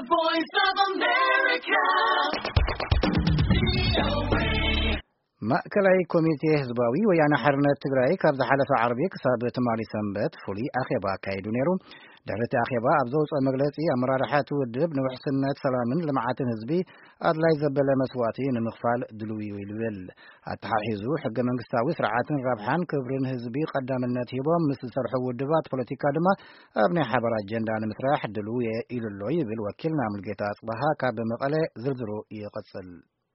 The Voice of America. ማእከላይ ኮሚቴ ህዝባዊ ወያነ ሓርነት ትግራይ ካብ ዝሓለፈ ዓርቢ ክሳብ ትማሊ ሰንበት ፍሉይ ኣኼባ ኣካይዱ ነይሩ። ድሕሪ ኣኼባ ኣብ ዘውፅኦ መግለጺ ኣመራርሓ ውድብ ንውሕስነት ሰላምን ልምዓትን ህዝቢ ኣድላይ ዘበለ መስዋዕቲ ንምኽፋል ድልው እዩ ይብል። ኣተሓሒዙ ሕገ መንግስታዊ ስርዓትን ረብሓን ክብርን ህዝቢ ቀዳምነት ሂቦም ምስ ዝሰርሑ ውድባት ፖለቲካ ድማ ኣብ ናይ ሓባር ኣጀንዳ ንምስራሕ ድልው ኢሉ ኣሎ ይብል ወኪልና ሙልጌታ ኣጽባሃ ካብ መቐለ ዝርዝሩ ይቐጽል።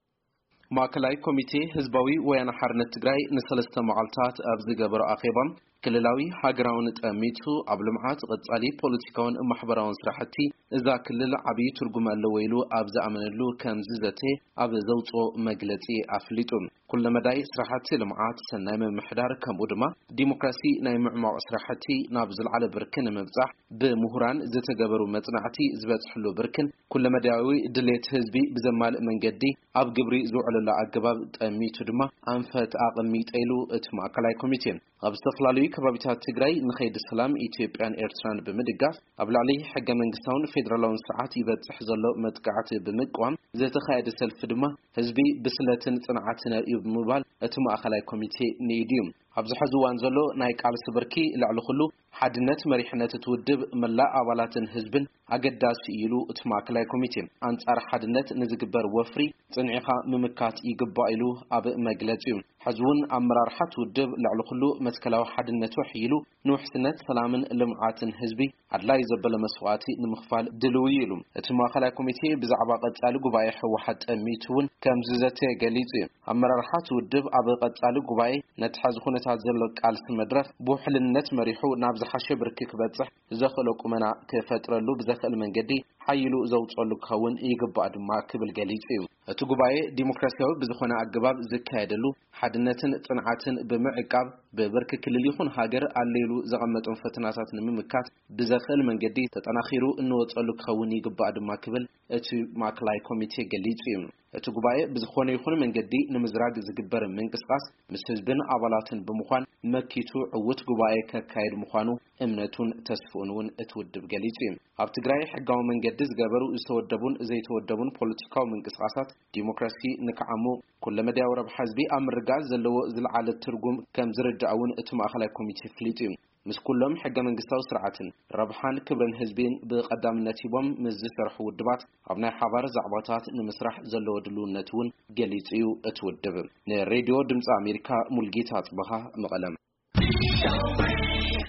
ማእከላይ ኮሚቴ ህዝባዊ ወያነ ሓርነት ትግራይ ንሰለስተ መዓልታት ኣብ ዝገበረ ኣኼባ ክልላዊ ሃገራውን ጠሚቱ ኣብ ልምዓት ቀጻሊ ፖለቲካውን ማሕበራውን ስራሕቲ እዛ ክልል ዓብይ ትርጉም ኣለዎ ኢሉ ኣብ ዝኣመነሉ ከም ዝዘተ ኣብ ዘውፅኦ መግለጺ ኣፍሊጡ ኩሉ መዳይ ስራሕቲ ልምዓት ሰናይ ምምሕዳር ከምኡ ድማ ዲሞክራሲ ናይ ምዕማቕ ስራሕቲ ናብ ዝለዓለ ብርክን ምብጻሕ ብምሁራን ዝተገበሩ መጽናዕቲ ዝበጽሕሉ ብርክን ኩሉ መዳያዊ ድሌት ህዝቢ ብዘማልእ መንገዲ ኣብ ግብሪ ዝውዕለሉ ኣገባብ ጠሚቱ ድማ ኣንፈት ኣቐሚጡ ኢሉ እቲ ማእከላይ ኮሚቴ ኣብ ዝተፈላለዩ ከባቢታት ትግራይ ንኸይዲ ሰላም ኢትዮጵያን ኤርትራን ብምድጋፍ ኣብ ላዕሊ ሕገ መንግስታውን ፌደራላውን ስርዓት ይበጽሕ ዘሎ መጥቃዕቲ ብምቋም ዝተኻየደ ሰልፊ ድማ ህዝቢ ብስለትን ጽንዓትን እዩ ብምባል እቲ ማእከላይ ኮሚቴ ንኢድዩ ኣብዚ ሕዚ እዋን ዘሎ ናይ ቃልሲ ብርኪ ልዕሊ ኩሉ ሓድነት መሪሕነት ትውድብ መላእ ኣባላትን ህዝብን ኣገዳሲ ኢሉ እቲ ማእከላይ ኮሚቴ ኣንጻር ሓድነት ንዝግበር ወፍሪ ጽንዒኻ ምምካት ይግባእ ኢሉ ኣብ መግለጺኡ ሕዝቡን ኣመራርሓ ትውድብ ልዕሊ ኩሉ መስከላዊ ሓድነት ወሒሉ ንውሕስነት ሰላምን ልምዓትን ህዝቢ ኣድላይ ዘበለ መስዋዕቲ ንምኽፋል ድልው ኢሉ እቲ ማእከላይ ኮሚቴ ብዛዕባ ቀጻሊ ጉባኤ ሕወሓት ጠሚቱውን ከም ዝዘተ ገሊጹ ኣመራርሓ ትውድብ ኣብ ቀጻሊ ጉባኤ ነቲ ሕዚ ኩነታት ዘሎ ቃልሲ መድረኽ ብውሕልነት መሪሑ ናብ ዝሓሸ ብርኪ ክበጽሕ ዘኽእሎ ቁመና ክፈጥረሉ ብዘኽእል መንገዲ ሓይሉ ዘውፅሉ ክኸውን ይግባእ ድማ ክብል ገሊጹ እዩ እቲ ጉባኤ ዲሞክራሲያዊ ብዝኾነ ኣገባብ ዝካየደሉ ሓድነትን ጽንዓትን ብምዕቃብ በብርክ ክልል ይኹን ሃገር ኣለይሉ ዘቐመጦም ፈተናታት ንምምካት ብዘኽእል መንገዲ ተጠናኺሩ እንወጸሉ ክኸውን ይግባእ ድማ ክብል እቲ ማእከላይ ኮሚቴ ገሊጹ እዩ እቲ ጉባኤ ብዝኾነ ይኹን መንገዲ ንምዝራግ ዝግበር ምንቅስቃስ ምስ ህዝብን ኣባላትን ብምዃን መኪቱ ዕውት ጉባኤ ከካይድ ምዃኑ እምነቱን ተስፋኡን እውን እቲ ውድብ ገሊጹ እዩ ኣብ ትግራይ ሕጋዊ መንገዲ ዝገበሩ ዝተወደቡን ዘይተወደቡን ፖለቲካዊ ምንቅስቃሳት ዲሞክራሲ ንክዓሙ ኩሉ መዳያዊ ረብሓ ህዝቢ ኣብ ምርጋጽ ዘለዎ ዝለዓለ ትርጉም ከም ዝርዳእውን እቲ ማእከላይ ኮሚቴ ፍሊጡ እዩ ምስ ኩሎም ሕገ መንግስታዊ ስርዓትን ረብሓን ክብርን ህዝቢን ብቀዳምነት ሂቦም ምስ ዝሰርሑ ውድባት ኣብ ናይ ሓባር ዛዕባታት ንምስራሕ ዘለዎ ድልውነት እውን ገሊጹ እዩ እቲ ውድብ ንሬድዮ ድምፂ ኣሜሪካ ሙልጌታ ኣጽባሃ መቐለም